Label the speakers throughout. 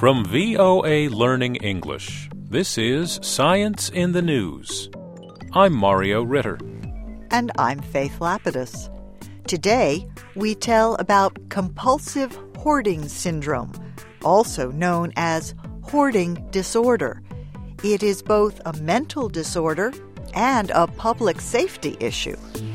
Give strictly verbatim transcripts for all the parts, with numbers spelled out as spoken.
Speaker 1: From V O A Learning English, this is Science in the News. I'm Mario Ritter.
Speaker 2: And I'm Faith Lapidus. Today, we tell about compulsive hoarding syndrome, also known as hoarding disorder. It is both a mental disorder and a public safety issue.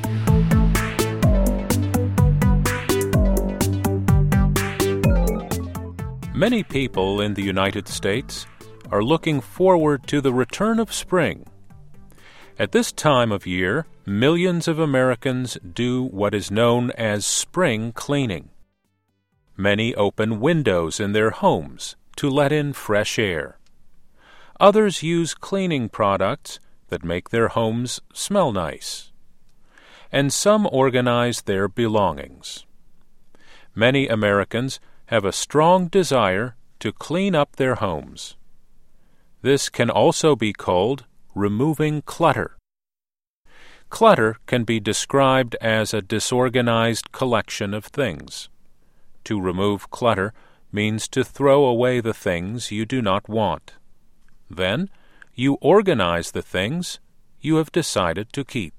Speaker 1: Many people in the United States are looking forward to the return of spring. At this time of year, millions of Americans do what is known as spring cleaning. Many open windows in their homes to let in fresh air. Others use cleaning products that make their homes smell nice. And some organize their belongings. Many Americans have a strong desire to clean up their homes. This can also be called removing clutter. Clutter can be described as a disorganized collection of things. To remove clutter means to throw away the things you do not want. Then, you organize the things you have decided to keep.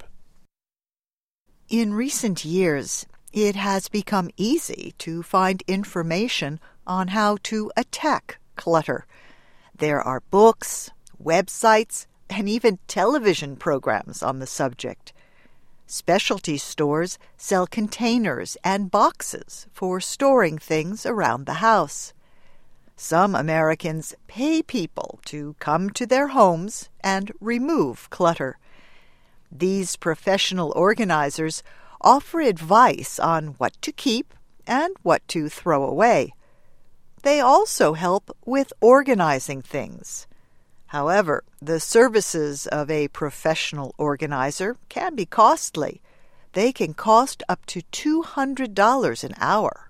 Speaker 2: In recent years, it has become easy to find information on how to attack clutter. There are books, websites, and even television programs on the subject. Specialty stores sell containers and boxes for storing things around the house. Some Americans pay people to come to their homes and remove clutter. These professional organizers offer advice on what to keep and what to throw away. They also help with organizing things. However, the services of a professional organizer can be costly. They can cost up to two hundred dollars an hour.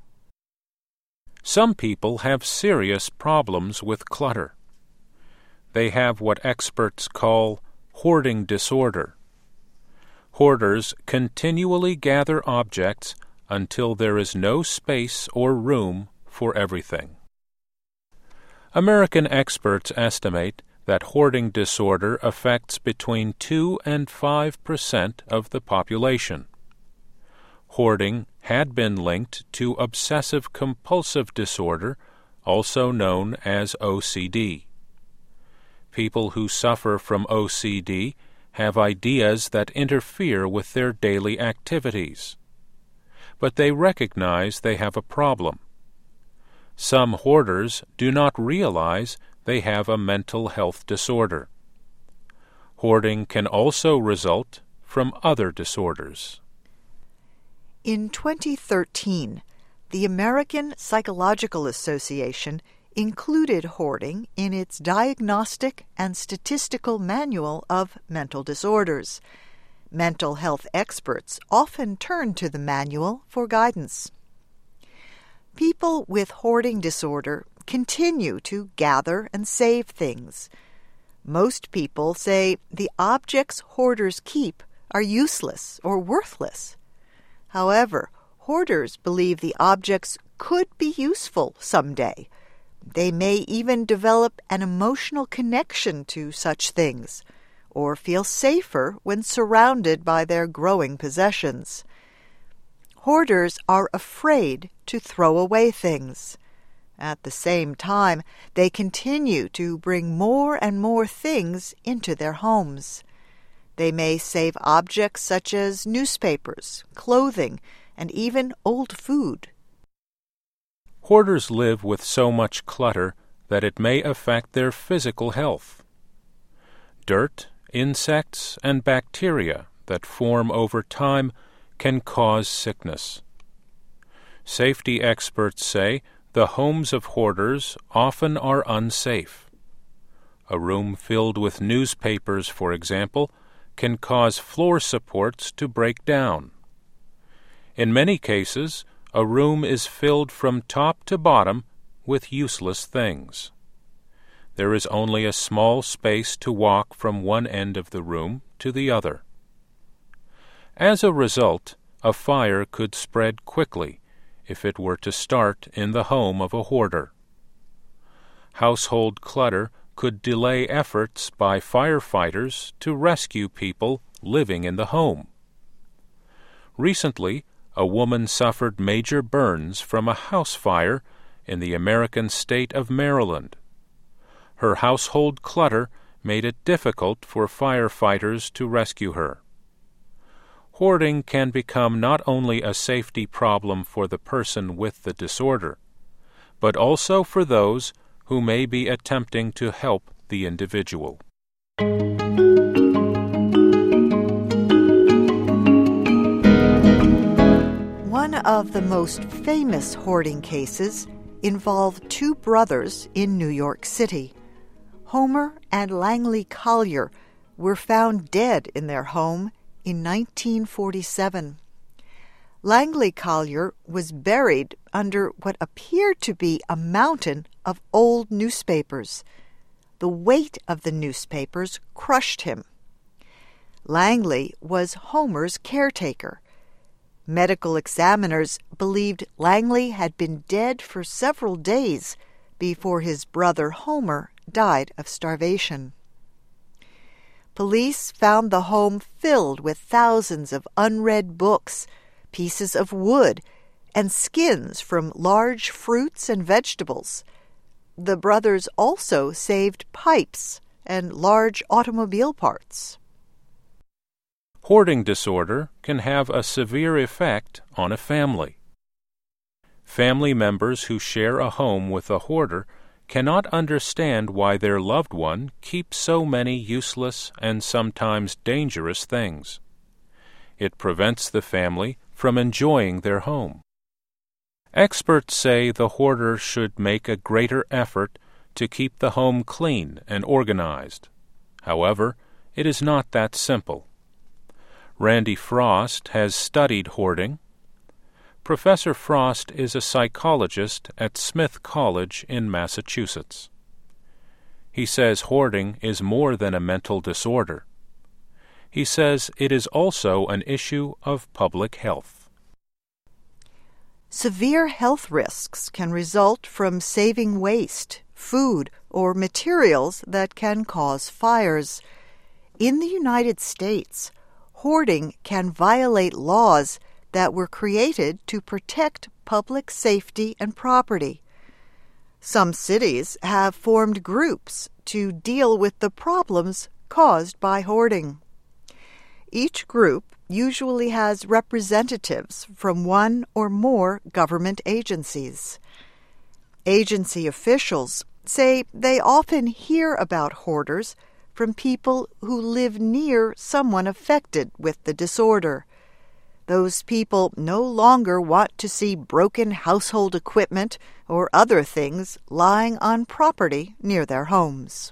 Speaker 1: Some people have serious problems with clutter. They have what experts call hoarding disorder. Hoarders continually gather objects until there is no space or room for everything. American experts estimate that hoarding disorder affects between two and five percent of the population. Hoarding had been linked to obsessive-compulsive disorder, also known as O C D. People who suffer from O C D have ideas that interfere with their daily activities. But they recognize they have a problem. Some hoarders do not realize they have a mental health disorder. Hoarding can also result from other disorders.
Speaker 2: In twenty thirteen, the American Psychological Association included hoarding in its Diagnostic and Statistical Manual of Mental Disorders. Mental health experts often turn to the manual for guidance. People with hoarding disorder continue to gather and save things. Most people say the objects hoarders keep are useless or worthless. However, hoarders believe the objects could be useful someday. They may even develop an emotional connection to such things, or feel safer when surrounded by their growing possessions. Hoarders are afraid to throw away things. At the same time, they continue to bring more and more things into their homes. They may save objects such as newspapers, clothing, and even old food.
Speaker 1: Hoarders live with so much clutter that it may affect their physical health. Dirt, insects, and bacteria that form over time can cause sickness. Safety experts say the homes of hoarders often are unsafe. A room filled with newspapers, for example, can cause floor supports to break down. In many cases, a room is filled from top to bottom with useless things. There is only a small space to walk from one end of the room to the other. As a result, a fire could spread quickly if it were to start in the home of a hoarder. household clutter could delay efforts by firefighters to rescue people living in the home. Recently, a woman suffered major burns from a house fire in the American state of Maryland. Her household clutter made it difficult for firefighters to rescue her. Hoarding can become not only a safety problem for the person with the disorder, but also for those who may be attempting to help the individual.
Speaker 2: One of the most famous hoarding cases involved two brothers in New York City. Homer and Langley Collier were found dead in their home in nineteen forty-seven. Langley Collier was buried under what appeared to be a mountain of old newspapers. The weight of the newspapers crushed him. Langley was Homer's caretaker. Medical examiners believed Langley had been dead for several days before his brother Homer died of starvation. Police found the home filled with thousands of unread books, pieces of wood, and skins from large fruits and vegetables. The brothers also saved pipes and large automobile parts.
Speaker 1: Hoarding disorder can have a severe effect on a family. Family members who share a home with a hoarder cannot understand why their loved one keeps so many useless and sometimes dangerous things. It prevents the family from enjoying their home. Experts say the hoarder should make a greater effort to keep the home clean and organized. However, it is not that simple. Randy Frost has studied hoarding. Professor Frost is a psychologist at Smith College in Massachusetts. He says hoarding is more than a mental disorder. He says it is also an issue of public health.
Speaker 2: Severe health risks can result from saving waste, food, or materials that can cause fires. In the United States, hoarding can violate laws that were created to protect public safety and property. Some cities have formed groups to deal with the problems caused by hoarding. Each group usually has representatives from one or more government agencies. Agency officials say they often hear about hoarders from people who live near someone affected with the disorder. Those people no longer want to see broken household equipment or other things lying on property near their homes.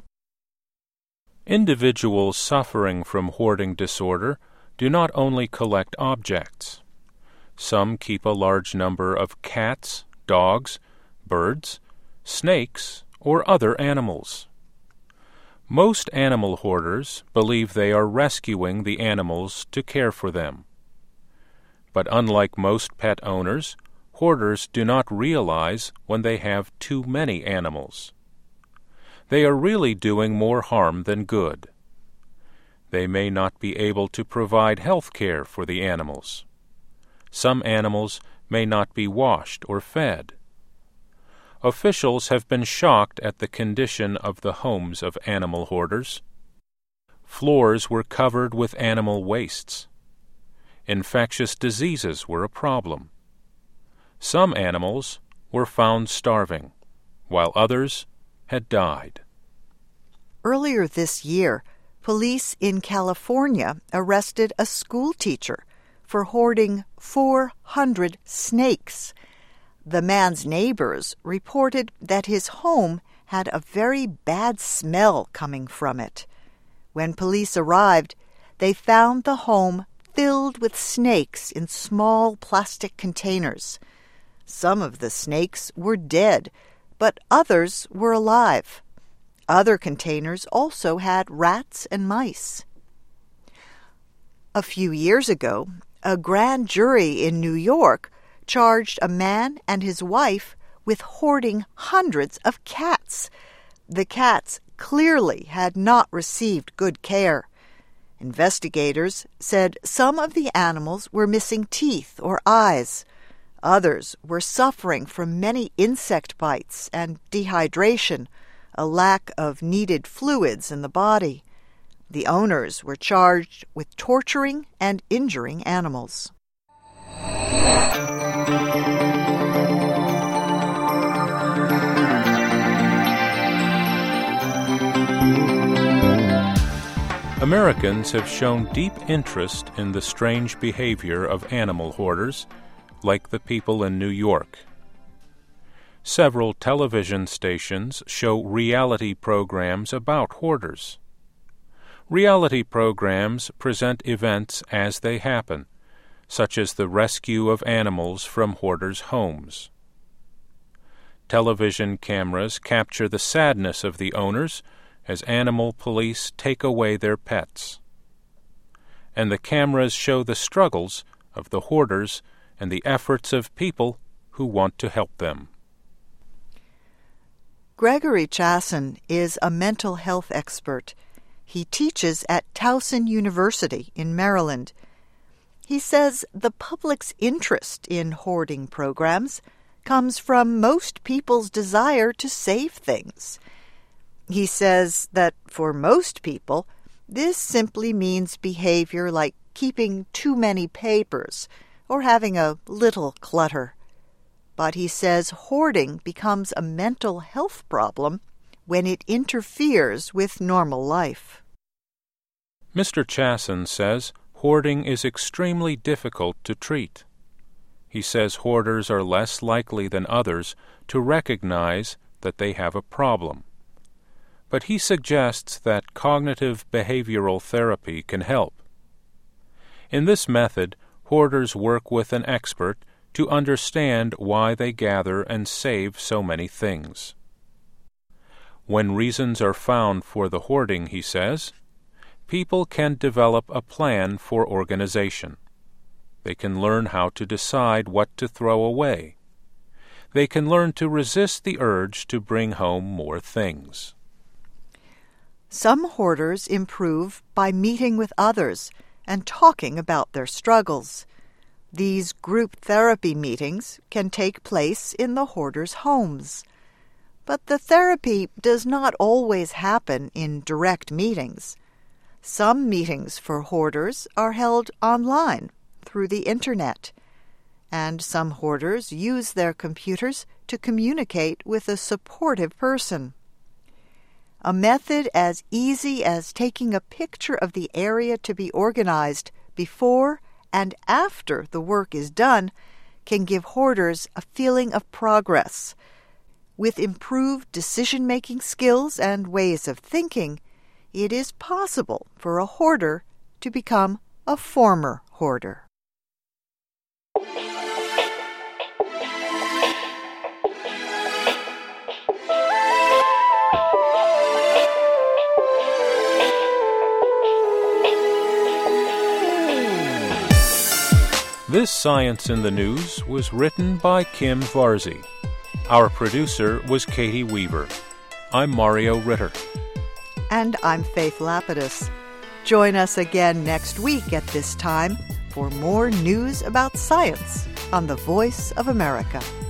Speaker 1: Individuals suffering from hoarding disorder do not only collect objects. Some keep a large number of cats, dogs, birds, snakes, or other animals. Most animal hoarders believe they are rescuing the animals to care for them. But unlike most pet owners, hoarders do not realize when they have too many animals. They are really doing more harm than good. They may not be able to provide health care for the animals. Some animals may not be washed or fed. Officials have been shocked at the condition of the homes of animal hoarders. Floors were covered with animal wastes. Infectious diseases were a problem. Some animals were found starving, while others had died.
Speaker 2: Earlier this year, police in California arrested a school teacher for hoarding four hundred snakes. The man's neighbors reported that his home had a very bad smell coming from it. When police arrived, they found the home filled with snakes in small plastic containers. Some of the snakes were dead, but others were alive. Other containers also had rats and mice. A few years ago, a grand jury in New York charged a man and his wife with hoarding hundreds of cats. The cats clearly had not received good care. Investigators said some of the animals were missing teeth or eyes. Others were suffering from many insect bites and dehydration, a lack of needed fluids in the body. The owners were charged with torturing and injuring animals.
Speaker 1: Americans have shown deep interest in the strange behavior of animal hoarders, like the people in New York. Several television stations show reality programs about hoarders. Reality programs present events as they happen, such as the rescue of animals from hoarders' homes. Television cameras capture the sadness of the owners as animal police take away their pets. And the cameras show the struggles of the hoarders and the efforts of people who want to help them.
Speaker 2: Gregory Chasin is a mental health expert. He teaches at Towson University in Maryland. He says the public's interest in hoarding programs comes from most people's desire to save things. He says that for most people, this simply means behavior like keeping too many papers or having a little clutter. But he says hoarding becomes a mental health problem when it interferes with normal life.
Speaker 1: Mister Chasin says hoarding is extremely difficult to treat. He says hoarders are less likely than others to recognize that they have a problem. But he suggests that cognitive behavioral therapy can help. In this method, hoarders work with an expert to understand why they gather and save so many things. When reasons are found for the hoarding, he says, people can develop a plan for organization. They can learn how to decide what to throw away. They can learn to resist the urge to bring home more things.
Speaker 2: Some hoarders improve by meeting with others and talking about their struggles. These group therapy meetings can take place in the hoarders' homes. But the therapy does not always happen in direct meetings. Some meetings for hoarders are held online through the Internet, and some hoarders use their computers to communicate with a supportive person. A method as easy as taking a picture of the area to be organized before and after the work is done can give hoarders a feeling of progress. With improved decision-making skills and ways of thinking, it is possible for a hoarder to become a former hoarder.
Speaker 1: This Science in the News was written by Kim Varzi. Our producer was Katie Weaver. I'm Mario Ritter.
Speaker 2: And I'm Faith Lapidus. Join us again next week at this time for more news about science on the Voice of America.